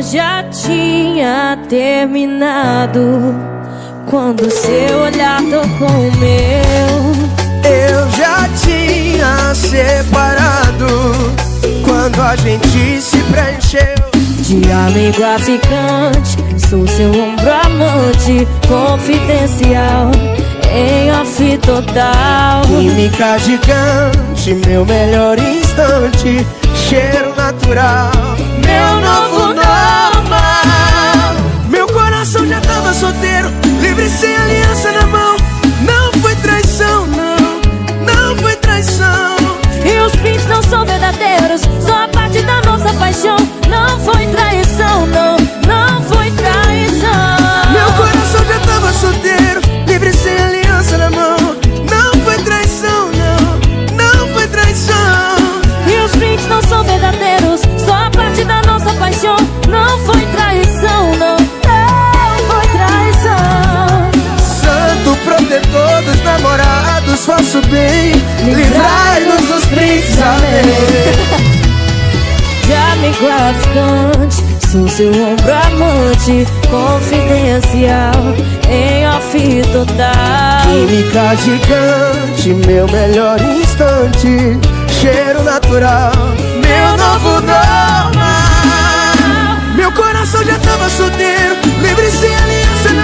já tinha terminado quando seu olhar tocou o meu. Eu já tinha separado quando a gente se preencheu. De amigo a ficante, sou seu ombro amante, confidencial, em off total. Química gigante, meu melhor instante, cheiro natural, meu novo normal. Meu coração já tava solteiro, livre sem aliança na mão. Não foi traição, não foi traição. E os prints não são verdadeiros, só a parte da nossa paixão. Não foi traição, não foi traição. Meu coração já tava solteiro, livre sem aliança na mão. Não foi traição, não foi traição. E os prints não são verdadeiros, só a parte da nossa paixão. Não foi traição, não foi traição. Santo protetor dos namorados, faço bem, livrai-nos dos prints, amém. De amigo a ficante, sou seu ombro amante, confidencial, em off total. Química gigante, meu melhor instante, cheiro natural, meu novo normal. Meu coração já tava solteiro, livre sem aliança